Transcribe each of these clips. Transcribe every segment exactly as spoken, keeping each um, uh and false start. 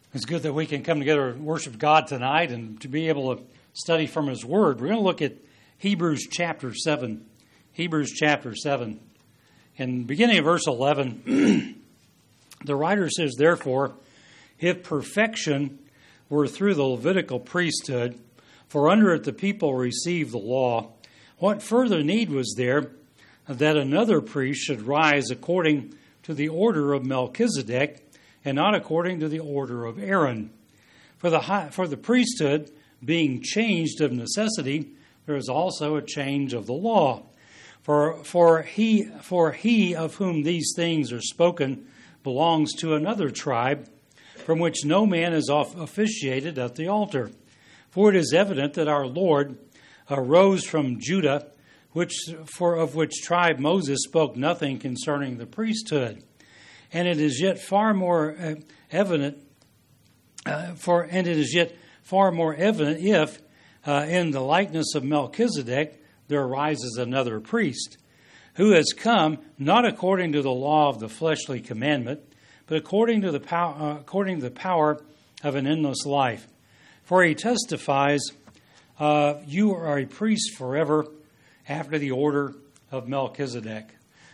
It's good that we can come together and worship God tonight and to be able to study from His Word. We're going to look at Hebrews chapter seven. Hebrews chapter seven. In beginning of verse eleven, the writer says, "Therefore, if perfection were through the Levitical priesthood, for under it the people received the law, what further need was there that another priest should rise according to the order of Melchizedek, and not according to the order of Aaron? For the high, for the priesthood being changed of necessity, there is also a change of the law. For for he for he of whom these things are spoken belongs to another tribe, from which no man is officiated at the altar. For it is evident that our Lord arose from Judah, which for of which tribe Moses spoke nothing concerning the priesthood. And it is yet far more uh, evident, uh, for and it is yet far more evident if, uh, in the likeness of Melchizedek, there arises another priest, who has come not according to the law of the fleshly commandment, but according to the power, uh, according to the power of an endless life. For he testifies, uh, "You are a priest forever, after the order of Melchizedek."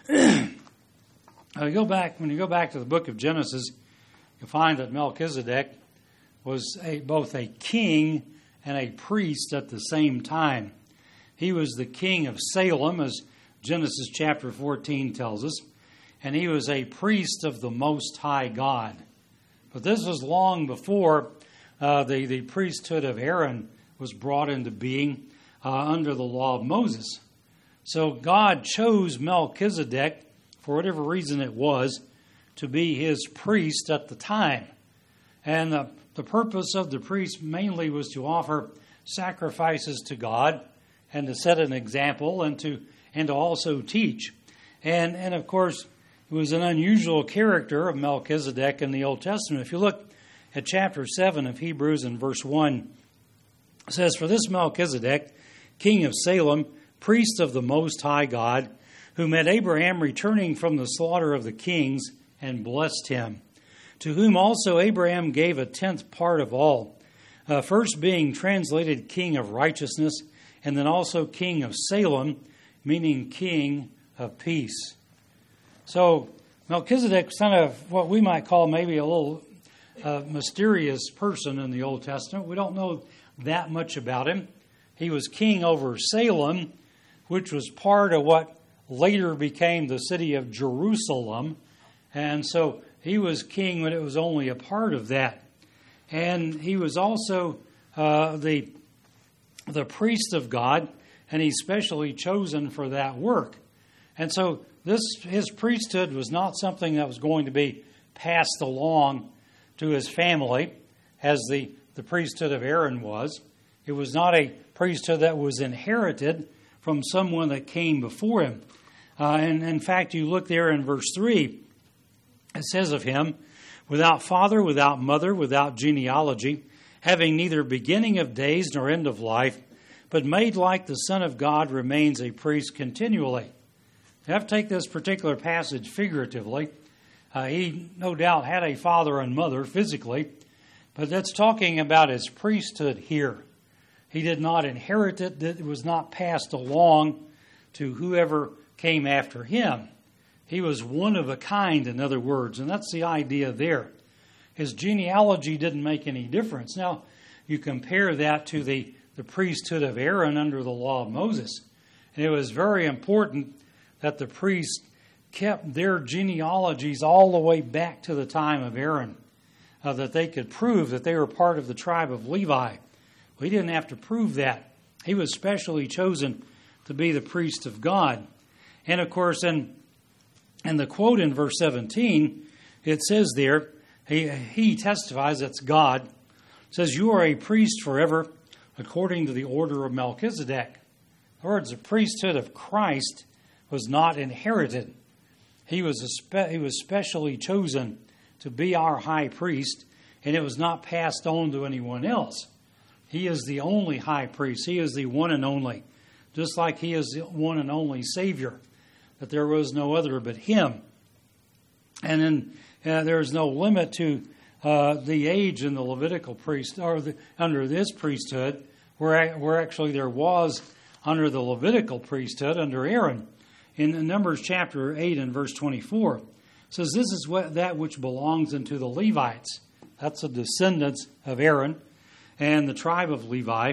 Uh, go back when you go back to the book of Genesis, you'll find that Melchizedek was a, both a king and a priest at the same time. He was the king of Salem, as Genesis chapter fourteen tells us, and he was a priest of the Most High God. But this was long before uh, the, the priesthood of Aaron was brought into being uh, under the law of Moses. So God chose Melchizedek, for whatever reason it was, to be his priest at the time. And the, the purpose of the priest mainly was to offer sacrifices to God and to set an example and to and to also teach. And, and of course, it was an unusual character of Melchizedek in the Old Testament. If you look at chapter seven of Hebrews in verse one, it says, "For this Melchizedek, king of Salem, priest of the Most High God, who met Abraham returning from the slaughter of the kings and blessed him, to whom also Abraham gave a tenth part of all, uh, first being translated king of righteousness, and then also king of Salem, meaning king of peace." So Melchizedek was kind of what we might call maybe a little uh, mysterious person in the Old Testament. We don't know that much about him. He was king over Salem, which was part of what later became the city of Jerusalem. And so he was king when it was only a part of that. And he was also uh, the, the priest of God, and he's specially chosen for that work. And so this his priesthood was not something that was going to be passed along to his family, as the, the priesthood of Aaron was. It was not a priesthood that was inherited from someone that came before him. Uh, and in fact, you look there in verse three, it says of him, "Without father, without mother, without genealogy, having neither beginning of days nor end of life, but made like the Son of God, remains a priest continually." You have to take this particular passage figuratively. Uh, he no doubt had a father and mother physically, but that's talking about his priesthood here. He did not inherit it. It was not passed along to whoever came after him. He was one of a kind, in other words, and that's the idea there. His genealogy didn't make any difference. Now, you compare that to the, the priesthood of Aaron under the law of Moses, and it was very important that the priests kept their genealogies all the way back to the time of Aaron, uh, that they could prove that they were part of the tribe of Levi. Well, he didn't have to prove that. He was specially chosen to be the priest of God. And of course, in, in the quote in verse seventeen, it says there, he, he testifies, that's God, it says, "You are a priest forever, according to the order of Melchizedek." In other words, the priesthood of Christ was not inherited. He was, a spe- he was specially chosen to be our high priest, and it was not passed on to anyone else. He is the only high priest. He is the one and only, just like he is the one and only Savior, that there was no other but him. And then uh, there is no limit to uh, the age in the Levitical priest, or the, under this priesthood, where, where actually there was under the Levitical priesthood, under Aaron. In Numbers chapter eight and verse twenty-four, it says, "This is what that which belongs unto the Levites." That's the descendants of Aaron and the tribe of Levi.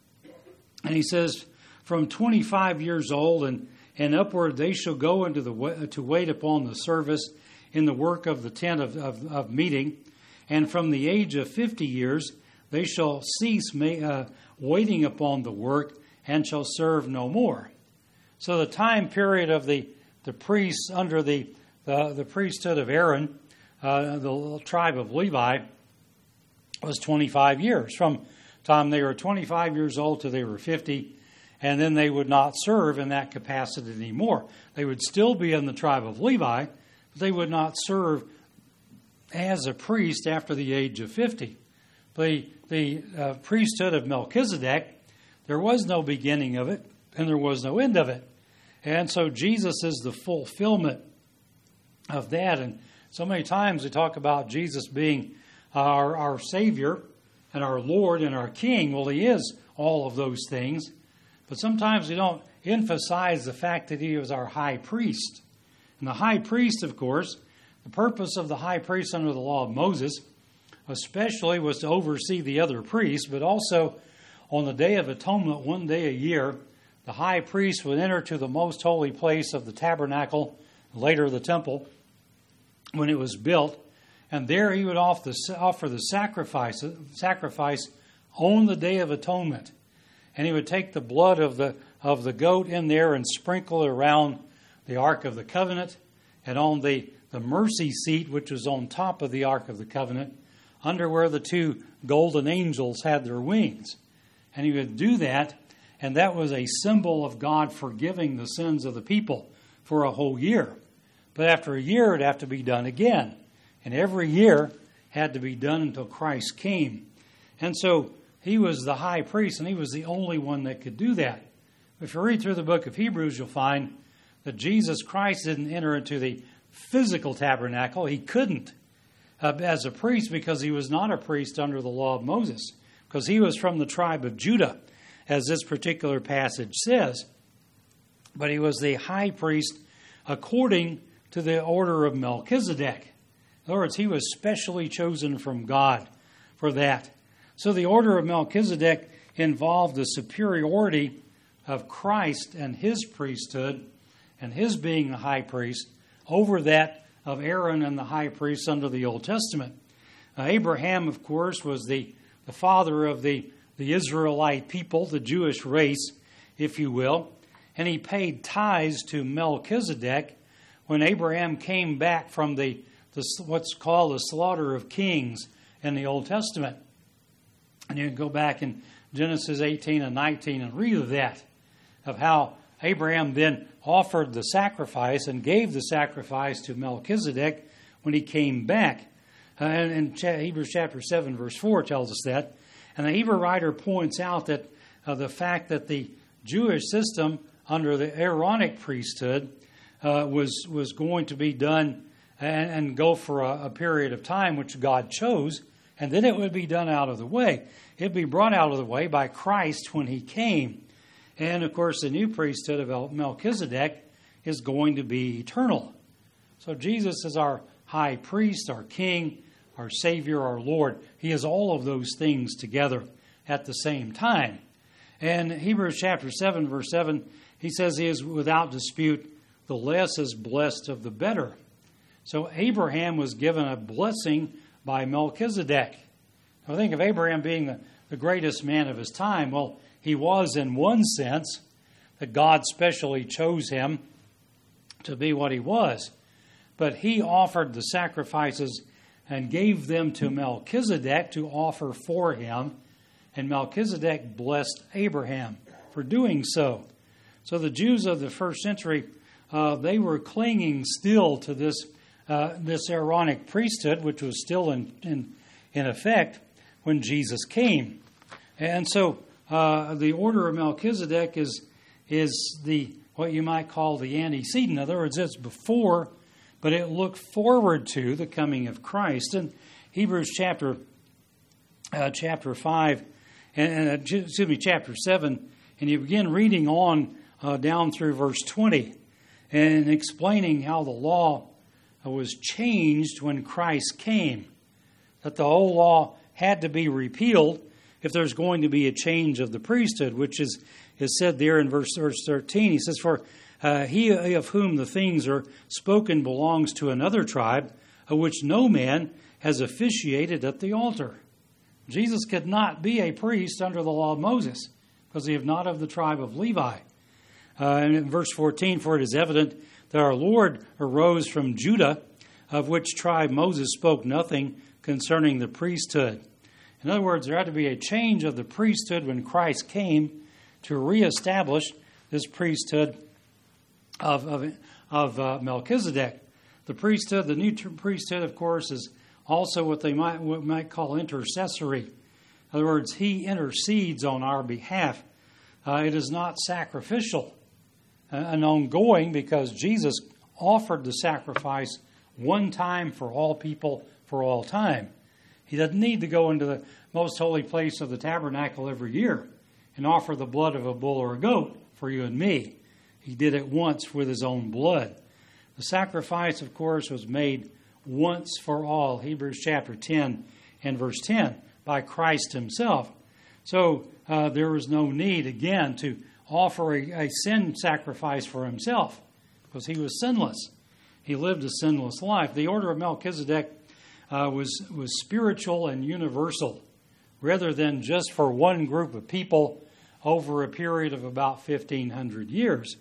And he says, "From twenty-five years old and, and upward they shall go into the to wait upon the service in the work of the tent of, of, of meeting. And from the age of fifty years they shall cease ma- uh, waiting upon the work and shall serve no more." So the time period of the, the priests under the, the, the priesthood of Aaron, uh, the tribe of Levi, was twenty-five years. From the time they were twenty-five years old to they were fifty, and then they would not serve in that capacity anymore. They would still be in the tribe of Levi, but they would not serve as a priest after the age of fifty. The, the uh, priesthood of Melchizedek, there was no beginning of it, and there was no end of it. And so Jesus is the fulfillment of that. And so many times we talk about Jesus being our, our Savior and our Lord and our King. Well, He is all of those things. But sometimes we don't emphasize the fact that He was our high priest. And the high priest, of course, the purpose of the high priest under the law of Moses especially was to oversee the other priests, but also on the Day of Atonement, one day a year, the high priest would enter to the most holy place of the tabernacle, later the temple, when it was built, and there he would offer the sacrifice, sacrifice on the Day of Atonement. And he would take the blood of the of the goat in there and sprinkle it around the Ark of the Covenant and on the, the mercy seat, which was on top of the Ark of the Covenant, under where the two golden angels had their wings. And he would do that, and that was a symbol of God forgiving the sins of the people for a whole year. But after a year, it'd have to be done again. And every year had to be done until Christ came. And so he was the high priest, and he was the only one that could do that. If you read through the book of Hebrews, you'll find that Jesus Christ didn't enter into the physical tabernacle. He couldn't uh, as a priest because he was not a priest under the law of Moses, because he was from the tribe of Judah, as this particular passage says. But he was the high priest according to the order of Melchizedek. In other words, he was specially chosen from God for that. So the order of Melchizedek involved the superiority of Christ and his priesthood and his being the high priest over that of Aaron and the high priests under the Old Testament. Now, Abraham, of course, was the, the father of the, the Israelite people, the Jewish race, if you will, and he paid tithes to Melchizedek when Abraham came back from the, the what's called the slaughter of kings in the Old Testament. And you can go back in Genesis eighteen and nineteen and read of that, of how Abraham then offered the sacrifice and gave the sacrifice to Melchizedek when he came back. Uh, and in Hebrews chapter seven, verse four tells us that. And the Hebrew writer points out that uh, the fact that the Jewish system under the Aaronic priesthood uh, was, was going to be done and, and go for a, a period of time which God chose, and then it would be done out of the way. It would be brought out of the way by Christ when he came. And, of course, the new priesthood of Melchizedek is going to be eternal. So Jesus is our high priest, our king, our Savior, our Lord. He is all of those things together at the same time. And Hebrews chapter seven, verse seven, he says he is without dispute, the less is blessed of the better. So Abraham was given a blessing by Melchizedek. Now think of Abraham being the, the greatest man of his time. Well, he was in one sense, that God specially chose him to be what he was. But he offered the sacrifices and gave them to Melchizedek to offer for him. And Melchizedek blessed Abraham for doing so. So the Jews of the first century, uh, they were clinging still to this uh, this Aaronic priesthood, which was still in, in, in effect when Jesus came. And so uh, the order of Melchizedek is is the what you might call the antecedent. In other words, it's before, but it looked forward to the coming of Christ. And Hebrews chapter uh, chapter five, and, and uh, excuse me, chapter seven, and you begin reading on uh, down through verse twenty, and explaining how the law was changed when Christ came, that the whole law had to be repealed if there's going to be a change of the priesthood, which is, is said there in verse, verse thirteen. He says, for uh, he of whom the things are spoken belongs to another tribe, of which no man has officiated at the altar. Jesus could not be a priest under the law of Moses, because he is not of the tribe of Levi. Uh, and in verse fourteen, for it is evident that our Lord arose from Judah, of which tribe Moses spoke nothing concerning the priesthood. In other words, there had to be a change of the priesthood when Christ came to reestablish this priesthood of, of, of uh, Melchizedek. The priesthood, the new priesthood, of course, is also what they might, what might call intercessory. In other words, he intercedes on our behalf. Uh, it is not sacrificial uh, and ongoing, because Jesus offered the sacrifice one time for all people for all time. He doesn't need to go into the most holy place of the tabernacle every year and offer the blood of a bull or a goat for you and me. He did it once with his own blood. The sacrifice, of course, was made once for all, Hebrews chapter ten and verse ten, by Christ himself. So uh, there was no need, again, to offer a, a sin sacrifice for himself, because he was sinless. He lived a sinless life. The order of Melchizedek uh, was, was spiritual and universal, rather than just for one group of people over a period of about fifteen hundred years.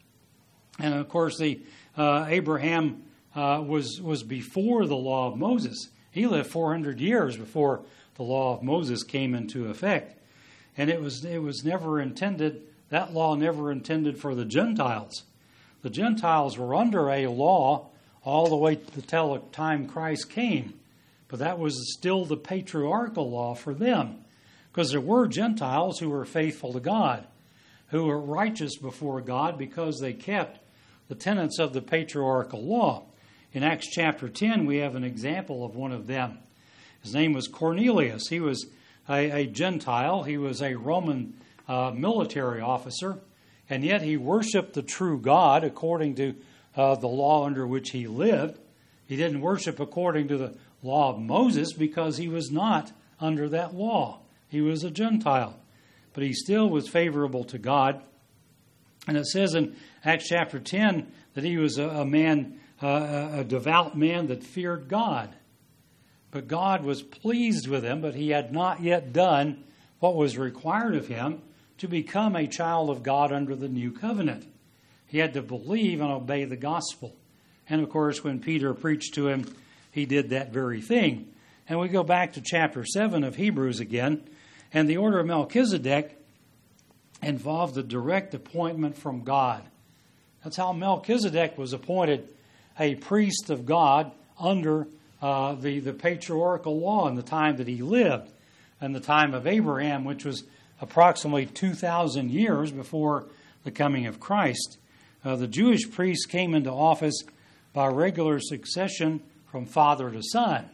And of course, the uh, Abraham uh, was was before the law of Moses. He lived four hundred years before the law of Moses came into effect, and it was it was never intended. That law never intended for the Gentiles. The Gentiles were under a law all the way to the time Christ came, but that was still the patriarchal law for them, because there were Gentiles who were faithful to God, who were righteous before God because they kept the tenets of the patriarchal law. In Acts chapter ten, we have an example of one of them. His name was Cornelius. He was a, a Gentile. He was a Roman uh, military officer, and yet he worshiped the true God according to uh, the law under which he lived. He didn't worship according to the law of Moses because he was not under that law. He was a Gentile, but he still was favorable to God. And it says in Acts chapter ten that he was a, a man, uh, a devout man that feared God. But God was pleased with him, but he had not yet done what was required of him to become a child of God under the new covenant. He had to believe and obey the gospel. And of course, when Peter preached to him, he did that very thing. And we go back to chapter seven of Hebrews again, and the order of Melchizedek involved a direct appointment from God. That's how Melchizedek was appointed a priest of God under uh, the, the patriarchal law in the time that he lived, and the time of Abraham, which was approximately two thousand years before the coming of Christ. Uh, the Jewish priests came into office by regular succession from father to son.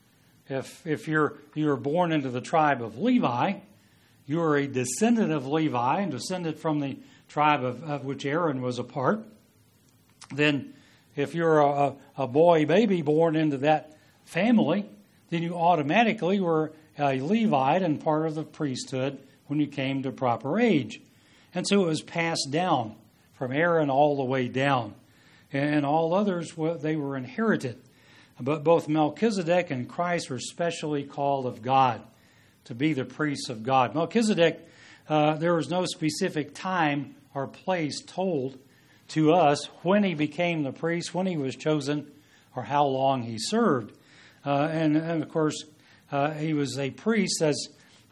If if you're you were born into the tribe of Levi, you are a descendant of Levi and descended from the tribe of, of which Aaron was a part. Then if you're a, a boy baby born into that family, then you automatically were a Levite and part of the priesthood when you came to proper age. And so it was passed down from Aaron all the way down. And all others, well, they were inherited. But both Melchizedek and Christ were specially called of God to be the priests of God. Melchizedek, uh, there was no specific time or place told to us when he became the priest, when he was chosen, or how long he served. Uh, and, and, of course, uh, he was a priest as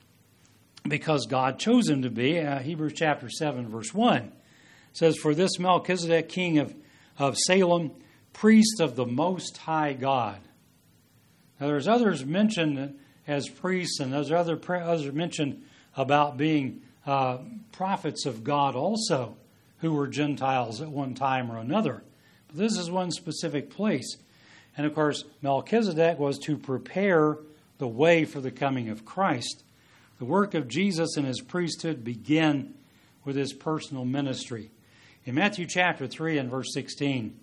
because God chose him to be. Uh, Hebrews chapter seven, verse one says, for this Melchizedek, king of, of Salem, priest of the Most High God. Now, there's others mentioned as priests, and there's other others mentioned about being uh, prophets of God also, who were Gentiles at one time or another. But this is one specific place. And of course, Melchizedek was to prepare the way for the coming of Christ. The work of Jesus and his priesthood began with his personal ministry. In Matthew chapter three and verse sixteen,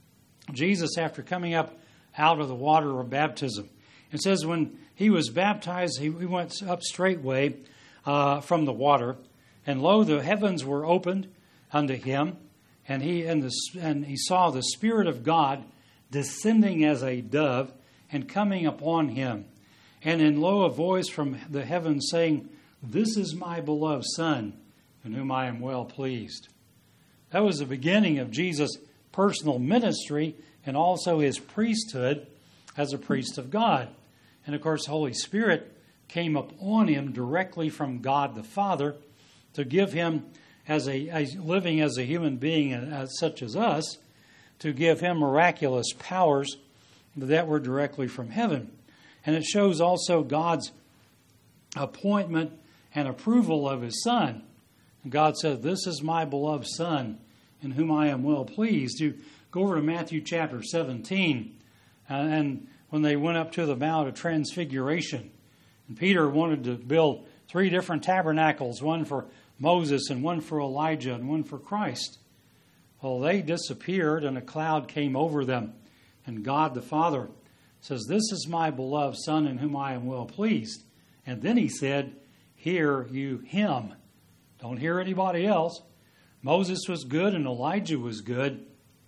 Jesus, after coming up out of the water of baptism, it says when he was baptized, he went up straightway uh, from the water, and lo, the heavens were opened unto him, and he and, the, and he saw the Spirit of God descending as a dove and coming upon him. And in lo, a voice from the heavens saying, "This is my beloved Son, in whom I am well pleased." That was the beginning of Jesus' personal ministry and also his priesthood as a priest of God. And of course, the Holy Spirit came upon him directly from God the Father to give him, as a as living as a human being as such as us, to give him miraculous powers that were directly from heaven. And it shows also God's appointment and approval of his Son. And God said, "This is my beloved Son, in whom I am well pleased." You go over to Matthew chapter seventeen, uh, and when they went up to the Mount of Transfiguration, and Peter wanted to build three different tabernacles, one for Moses and one for Elijah and one for Christ. Well, they disappeared and a cloud came over them. And God the Father says, "This is my beloved Son in whom I am well pleased." And then he said, "Hear you him." Don't hear anybody else. Moses was good and Elijah was good.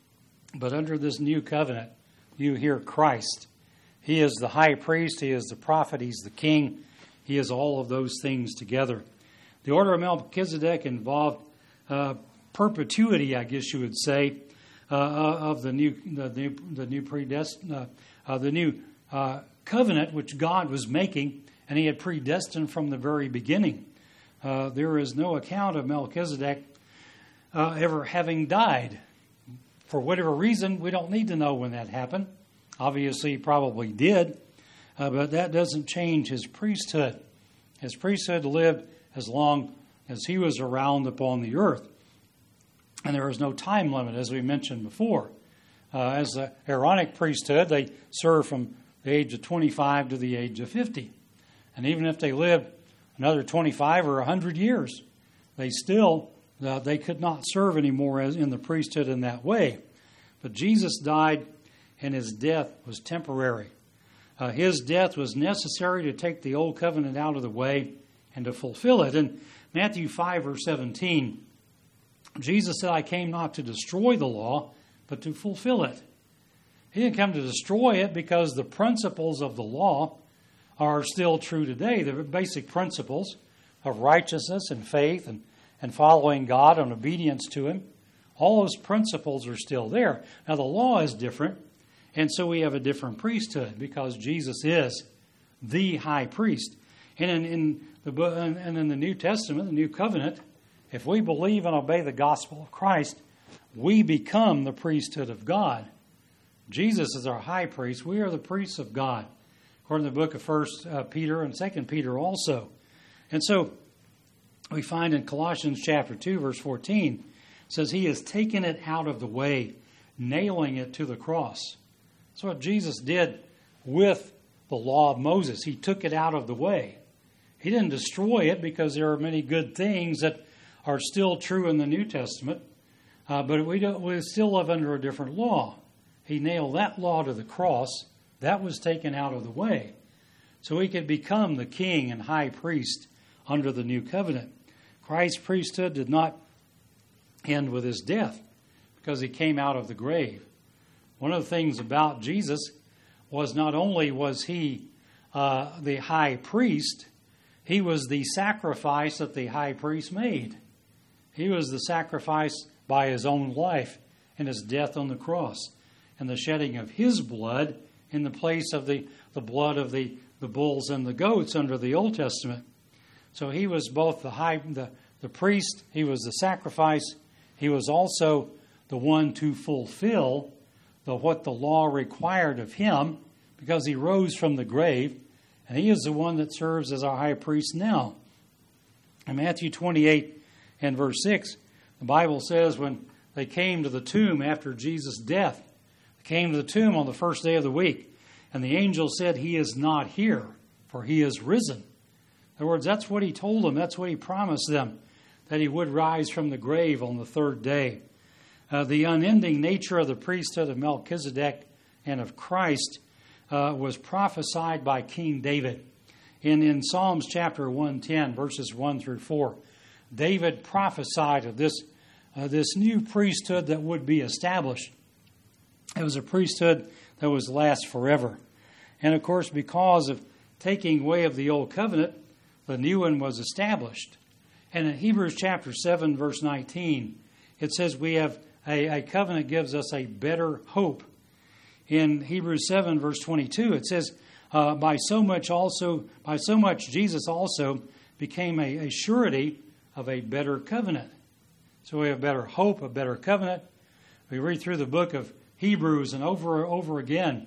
But under this new covenant, you hear Christ. He is the high priest. He is the prophet. He's the king. He is all of those things together. The order of Melchizedek involved uh, perpetuity, I guess you would say, uh, of the new the new the new predestined uh, uh, the new uh, covenant which God was making, and he had predestined from the very beginning. Uh, there is no account of Melchizedek uh, ever having died. For whatever reason, we don't need to know when that happened. Obviously, he probably did, uh, but that doesn't change his priesthood. His priesthood lived as long as he was around upon the earth. And there is no time limit, as we mentioned before. Uh, as the Aaronic priesthood, they served from the age of twenty-five to the age of fifty. And even if they lived another twenty-five or one hundred years, they still, uh, they could not serve anymore as in the priesthood in that way. But Jesus died, and his death was temporary. Uh, his death was necessary to take the old covenant out of the way and to fulfill it. In Matthew five, verse seventeen, Jesus said, "I came not to destroy the law, but to fulfill it." He didn't come to destroy it because the principles of the law are still true today. The basic principles of righteousness and faith and, and following God and obedience to him, all those principles are still there. Now, the law is different, and so we have a different priesthood because Jesus is the high priest. And in, in the and in the New Testament, the New Covenant, if we believe and obey the gospel of Christ, we become the priesthood of God. Jesus is our high priest. We are the priests of God, according to the book of First Peter and Second Peter also. And so we find in Colossians chapter two, verse fourteen, it says, "He has taken it out of the way, nailing it to the cross." That's what Jesus did with the law of Moses. He took it out of the way. He didn't destroy it because there are many good things that are still true in the New Testament, uh, but we, don't, we still live under a different law. He nailed that law to the cross. That was taken out of the way. So he could become the king and high priest under the new covenant. Christ's priesthood did not end with his death because he came out of the grave. One of the things about Jesus was not only was he uh, the high priest, he was the sacrifice that the high priest made. He was the sacrifice by his own life and his death on the cross and the shedding of his blood in the place of the, the blood of the, the bulls and the goats under the Old Testament. So he was both the high the, the priest, he was the sacrifice, he was also the one to fulfill the what the law required of him because he rose from the grave, and he is the one that serves as our high priest now. In Matthew twenty-eight and verse six, the Bible says when they came to the tomb after Jesus' death, came to the tomb on the first day of the week, and the angel said, "He is not here, for he is risen." In other words, that's what he told them. That's what he promised them, that he would rise from the grave on the third day. Uh, the unending nature of the priesthood of Melchizedek and of Christ uh, was prophesied by King David. In, in Psalms chapter one ten, verses one through four, David prophesied of this, uh, this new priesthood that would be established. It was a priesthood that was last forever. And of course, because of taking away of the old covenant, the new one was established. And in Hebrews chapter seven, verse nineteen, it says we have a, a covenant gives us a better hope. In Hebrews seven, verse twenty-two, it says, uh, by so much also, by so much Jesus also became a, a surety of a better covenant. So we have better hope, a better covenant. We read through the book of Hebrews and over and over again,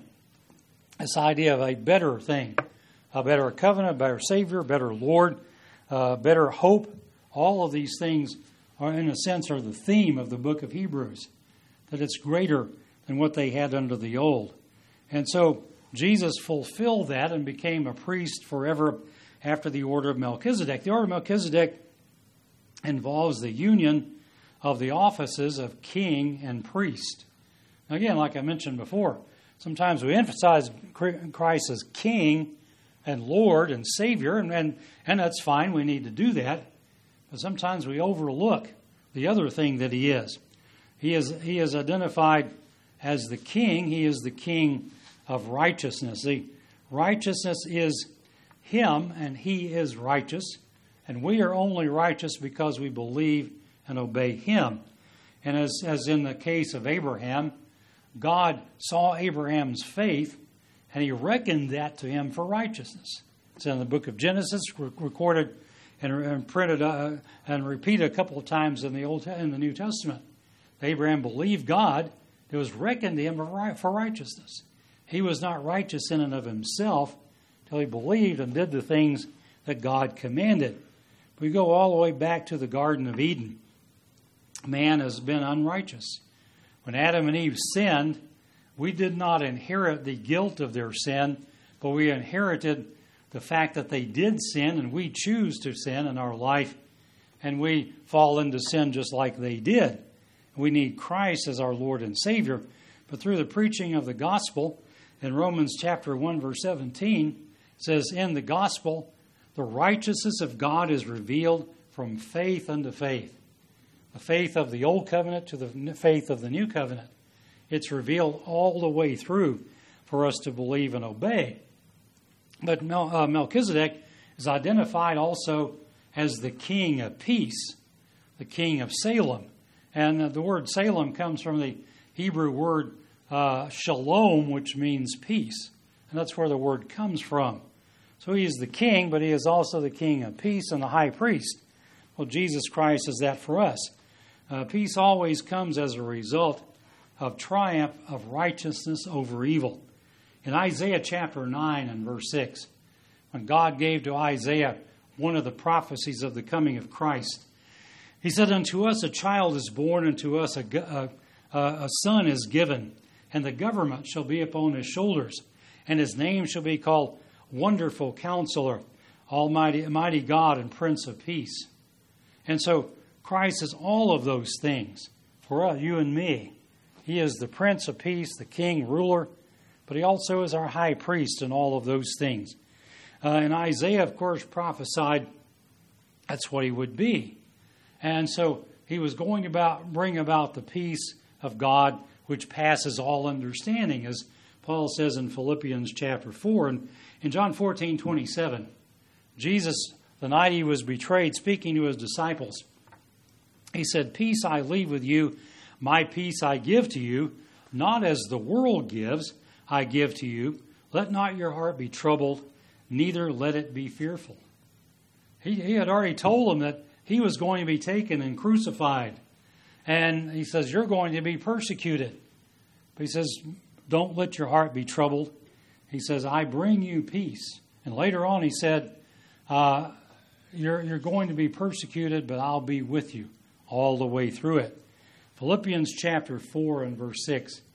this idea of a better thing, a better covenant, a better Savior, a better Lord, uh, better hope. All of these things are, in a sense, are the theme of the book of Hebrews, that it's greater than what they had under the old. And so Jesus fulfilled that and became a priest forever after the order of Melchizedek. The order of Melchizedek involves the union of the offices of king and priest. Now, again, like I mentioned before, sometimes we emphasize Christ as king and Lord and Savior, and, and, and that's fine. We need to do that. But sometimes we overlook the other thing that he is. He is, he is identified as the king. He is the king of righteousness. The righteousness is him, and he is righteous. And we are only righteous because we believe and obey him. And as, as in the case of Abraham, God saw Abraham's faith, and he reckoned that to him for righteousness. It's in the book of Genesis, recorded and, and printed uh, and repeated a couple of times in the Old in the New Testament. Abraham believed God; it was reckoned to him for righteousness. He was not righteous in and of himself till he believed and did the things that God commanded. We go all the way back to the Garden of Eden. Man has been unrighteous. When Adam and Eve sinned, we did not inherit the guilt of their sin, but we inherited the fact that they did sin, and we choose to sin in our life, and we fall into sin just like they did. We need Christ as our Lord and Savior. But through the preaching of the gospel, in Romans chapter one, verse seventeen, it says, in the gospel, the righteousness of God is revealed from faith unto faith. The faith of the old covenant to the faith of the new covenant. It's revealed all the way through for us to believe and obey. But Mel, uh, Melchizedek is identified also as the king of peace, the king of Salem. And uh, the word Salem comes from the Hebrew word uh, shalom, which means peace. And that's where the word comes from. So he is the king, but he is also the king of peace and the high priest. Well, Jesus Christ is that for us. Uh, peace always comes as a result of triumph of righteousness over evil. In Isaiah chapter nine and verse six, when God gave to Isaiah one of the prophecies of the coming of Christ, he said, unto us a child is born, unto us a, a, a son is given, and the government shall be upon his shoulders, and his name shall be called Wonderful Counselor, Almighty, Mighty God, and Prince of Peace. And so Christ is all of those things for us, you and me. He is the Prince of Peace, the King, ruler, but he also is our high priest in all of those things. Uh, and Isaiah, of course, prophesied that's what he would be. And so he was going to about, bring about the peace of God, which passes all understanding, as Paul says in Philippians chapter four. And in John fourteen twenty-seven, Jesus, the night he was betrayed, speaking to his disciples, he said, peace I leave with you, my peace I give to you, not as the world gives, I give to you. Let not your heart be troubled, neither let it be fearful. He, he had already told them that he was going to be taken and crucified. And he says, you're going to be persecuted. But he says, don't let your heart be troubled. He says, I bring you peace. And later on he said, uh, you're, you're going to be persecuted, but I'll be with you all the way through it. Philippians chapter four and verse six.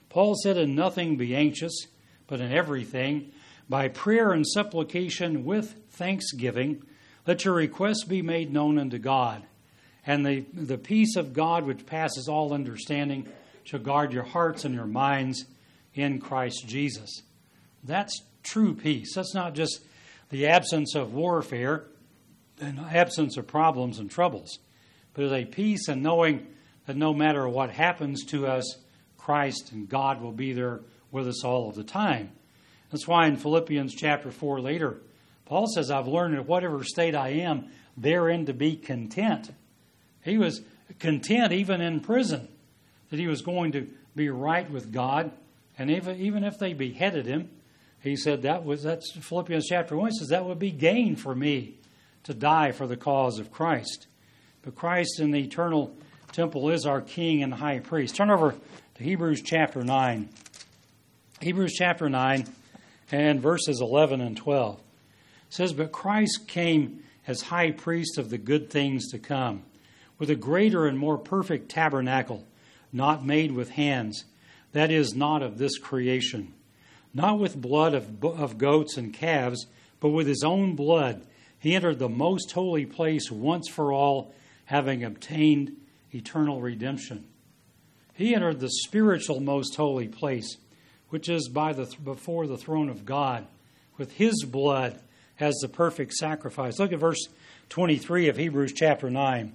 Paul said, "In nothing be anxious, but in everything, by prayer and supplication with thanksgiving, let your requests be made known unto God. And the, the peace of God, which passes all understanding, shall guard your hearts and your minds in Christ Jesus." That's true peace. That's not just the absence of warfare and absence of problems and troubles, but it's a peace in knowing that no matter what happens to us, Christ and God will be there with us all of the time. That's why in Philippians chapter four later, Paul says, "I've learned in whatever state I am, therein to be content." He was content even in prison, that he was going to be right with God. And if, even if they beheaded him, he said that was, that's Philippians chapter one, he says that would be gain for me to die for the cause of Christ. But Christ in the eternal temple is our King and High Priest. Turn over to Hebrews chapter nine. Hebrews chapter nine and verses eleven and twelve. It says, "But Christ came as high priest of the good things to come, with a greater and more perfect tabernacle, not made with hands, that is, not of this creation, not with blood of, of goats and calves, but with his own blood. He entered the most holy place once for all, having obtained eternal redemption." He entered the spiritual most holy place, which is by the before the throne of God, with his blood as the perfect sacrifice. Look at verse twenty-three of Hebrews chapter nine.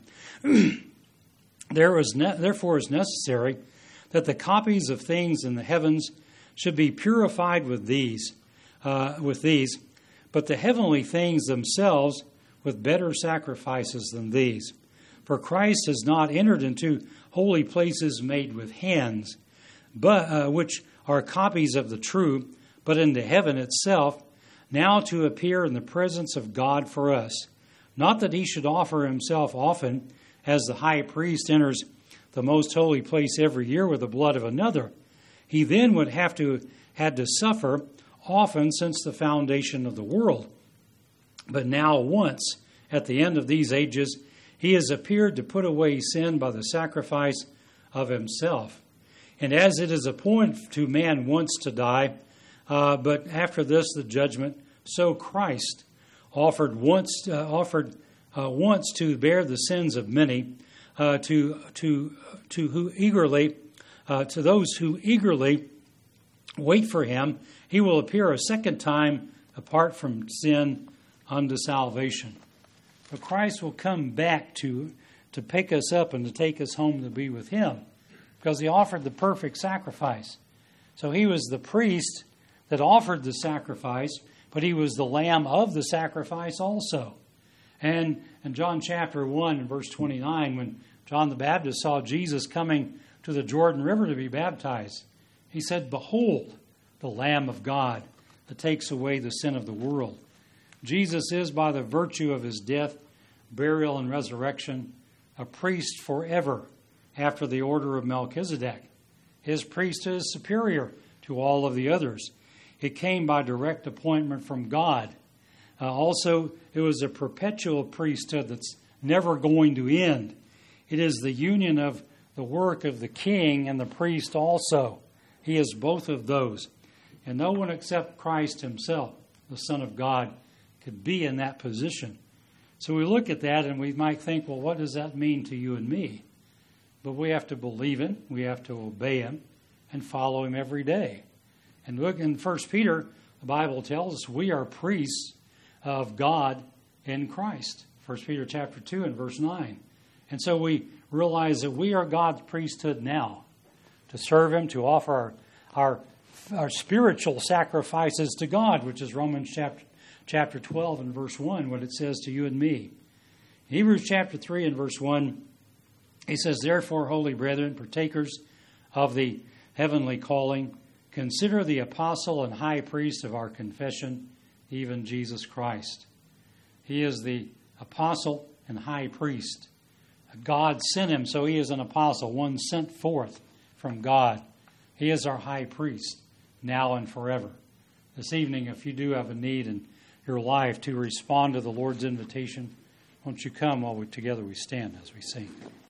There was ne- therefore is necessary that the copies of things in the heavens should be purified with these, uh, with these, but the heavenly things themselves with better sacrifices than these. For Christ has not entered into holy places made with hands, but uh, which are copies of the true, but into heaven itself, now to appear in the presence of God for us. Not that he should offer himself often, as the high priest enters the most holy place every year with the blood of another. He then would have to had to suffer often since the foundation of the world. But now once, at the end of these ages, he has appeared to put away sin by the sacrifice of himself. And as it is appointed to man once to die, uh, but after this the judgment, so Christ offered once uh, offered uh, once to bear the sins of many, uh, to to to who eagerly uh, to those who eagerly wait for him, he will appear a second time apart from sin unto salvation. But Christ will come back to to pick us up and to take us home to be with him, because he offered the perfect sacrifice. So he was the priest that offered the sacrifice, but he was the lamb of the sacrifice also. And in John chapter one and verse twenty-nine, when John the Baptist saw Jesus coming to the Jordan River to be baptized, he said, "Behold, the Lamb of God that takes away the sin of the world." Jesus is, by the virtue of his death, burial, and resurrection, a priest forever after the order of Melchizedek. His priesthood is superior to all of the others. It came by direct appointment from God. Uh, also, it was a perpetual priesthood that's never going to end. It is the union of the work of the king and the priest also. He is both of those. And no one except Christ himself, the Son of God, could be in that position. So we look at that and we might think, well, what does that mean to you and me? But we have to believe him, we have to obey him, and follow him every day. And look in First Peter, the Bible tells us we are priests of God in Christ. First Peter chapter two and verse nine. And so we realize that we are God's priesthood now, to serve him, to offer our, our, our spiritual sacrifices to God, which is Romans chapter, chapter twelve and verse one, what it says to you and me. In Hebrews chapter three and verse one, he says, "Therefore, holy brethren, partakers of the heavenly calling, consider the apostle and high priest of our confession, even Jesus Christ." He is the apostle and high priest. God sent him, so he is an apostle, one sent forth from God. He is our high priest, now and forever. This evening, if you do have a need in your life to respond to the Lord's invitation, won't you come while we together we stand as we sing.